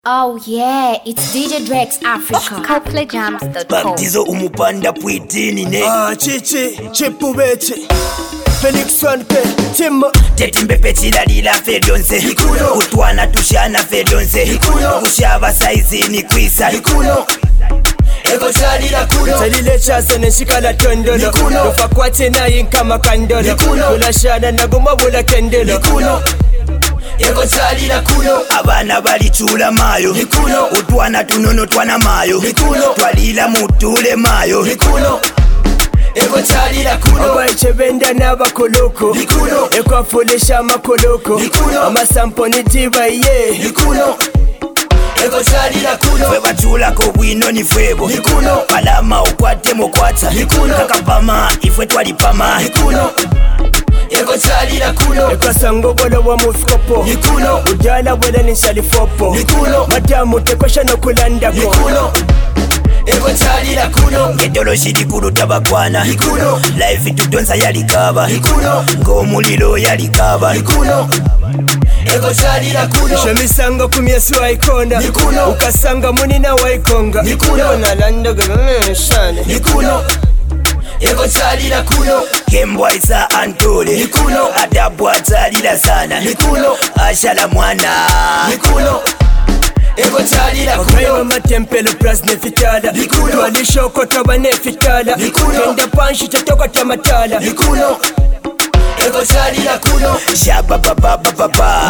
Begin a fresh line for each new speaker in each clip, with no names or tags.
Oh yeah, it's DJ Drex Africa. CoPlayJams.com.
Baptizo umupanda pwitini ne.
Chichi, Chipubete, Felix Wanke, Tim.
Tetimbepe chilalila fedonse. Utwana tushana fedonse. Kushaba saizi ni kwisa.
Ego chalila kuno Chalile chasa neshikala tondolo Nufa kwate na inkama kandolo Kula shana naguma bula kendolo Ego chalila kuno
Abana bali chula mayo Utwana tunono twana mayo Twalila mutule mayo
Ego chalila kuno Abaiche benda naba koloko Eko afulisha makoloko Amasampo ni diva ye Ego chalila kuno
Fwe bachula ko wino ni fwebo Palama ukwate mokwata Kakapama ifwe twalipama
Ego chalila kuno Eko sango bolo wa muskopo Ujala bwela ni shalifopo Madamu tekosha no kulandako Ego chalila kuno
Ngedolo shidi kuru tabakwana Life tutonsa yalikaba Ngomulilo yalikaba
Ego chalila kuno Shemisango kumyesu waikonda Ukasanga munina waikonga Yona lando gavameshane Ego chalila kuno
Kembwa isa antole Adabwa chalila sana Ashala mwana
Ego chalila kuno Okayo matempelo pras nefitala Tualishoko toba nefitala Kenda panshi chatoka tamatala Ego chalila kuno
Shaba baba baba baba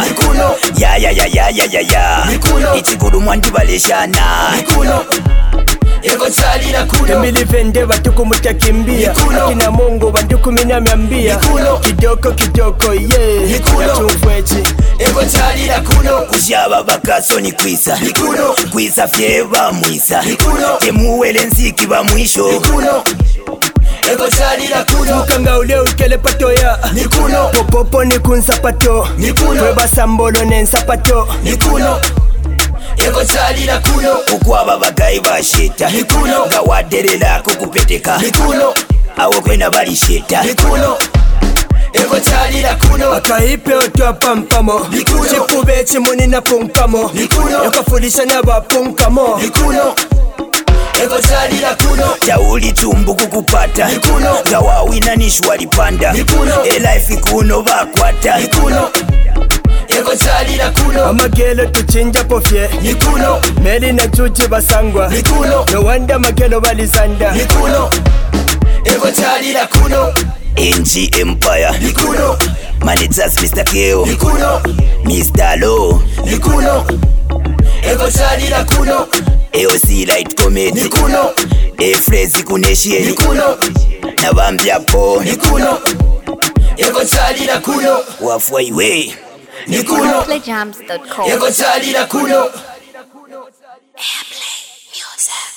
Ya Ichiguru mwandi baleshana
Ego chalila kuno Emili vende batuku mutakimbia Kina mungu banduku minamiambia Kidoko yeah Nachumfwechi Ego chalila kuno
Kushaba bakaso ni kwisa Kwisa fyeba mwisa Temuwele nsiki ba mwisho
Ego chalila kuno Tukanga ule ukele pato ya Popopo ni kunsapato Kweba sambolo nensapato Ego chalila kuno
Ukwaba bagayi basheta Gawaderela kukupeteka Awo kwena bali sheta
Ego chalila kuno Akaipe otwa pampamo Chipube chimuni na punkamo Yokafulisha na bapunkamo Ego chalila kuno
Tauli tumbu kukupata Gawawina nishwali panda Elife kuno bakwata
Ego chalila kuno Amagelo tuchinja pofye Meli na chuchi basangwa No wanda magelo balizanda Ego chalila kuno
NG Empire Managers Mr. Keo Mr. Low
Ego chalila kuno
AOC Light Comedy Frezi Kuneshie Nabambia po
Ego chalila kuno
Wafwa iwe
CoPlayJams.com.
Ego chalila kuno
Airplay music.